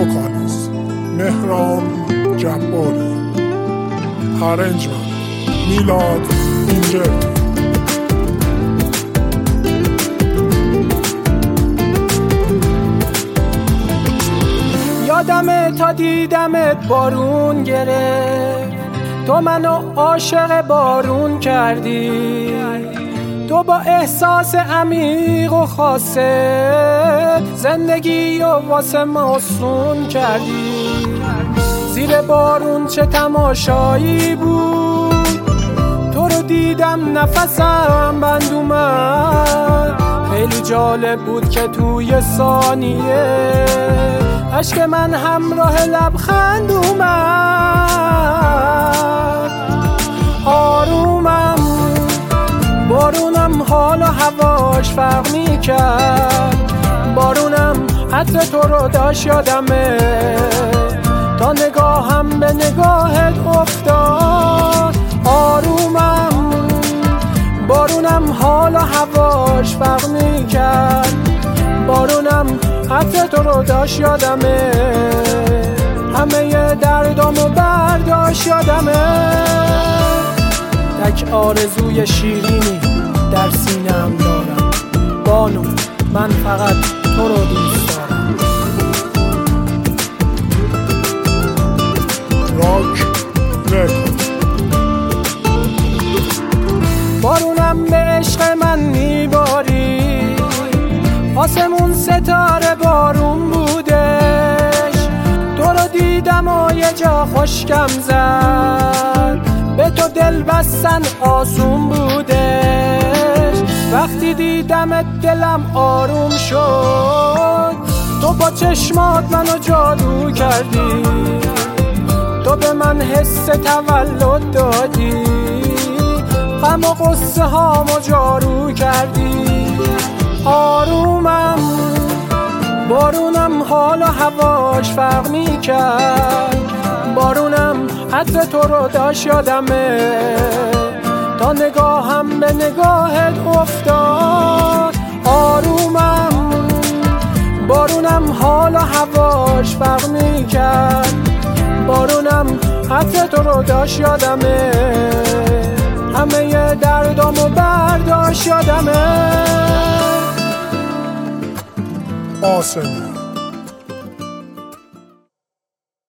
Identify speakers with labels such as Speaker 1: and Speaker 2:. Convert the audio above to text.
Speaker 1: Vocalist Mehran Jabbari. Arrangement Milad Injeri.
Speaker 2: یادمه تا دیدمت بارون گرفت، تو منو عاشق بارون کردی، تو با احساس عمیق و خاصه زندگی و واسه ما آسون کردی. زیر بارون چه تماشایی بود، تو رو دیدم نفسم بند اومد. خیلی جالب بود که توی ثانیه اشک من همراه لبخند اومد. آرومم بارونم حال و هواش فرق میکرد، بارونم عطر تو رو داشت یادمه، تا نگاهم به نگاهت افتاد. آرومم بارونم حال و هواش فرق میکرد، بارونم عطر تو رو داشت یادمه، همه دردامو برداشت یادمه. تک آرزوی شیرینی در سینه‌ام دارم، بانو من فقط تو رو دوست دارم.
Speaker 1: راک رکورد.
Speaker 2: بارونم به عشق من میباری، آسمون ستاره بارون بودش، تو رو دیدم و یه جا خشکم زد، به تو دل بستن آسون بودش. وقتی دیدمت دلم آروم شد، تو با چشمات منو جادو کردی، تو به من حس تولد دادی، غم و قصه هامو جارو کردی. آرومم بارونم حال و هواش فرق میکرد، بارونم عطر تو رو داشت یادمه، تا نگاهم به نگاهت افتاد. آرومم بارونم حال و هواش فرق میکرد، بارونم عطر تو رو داشت یادمه، همه دردامو برداشت یادمه.
Speaker 1: آسمی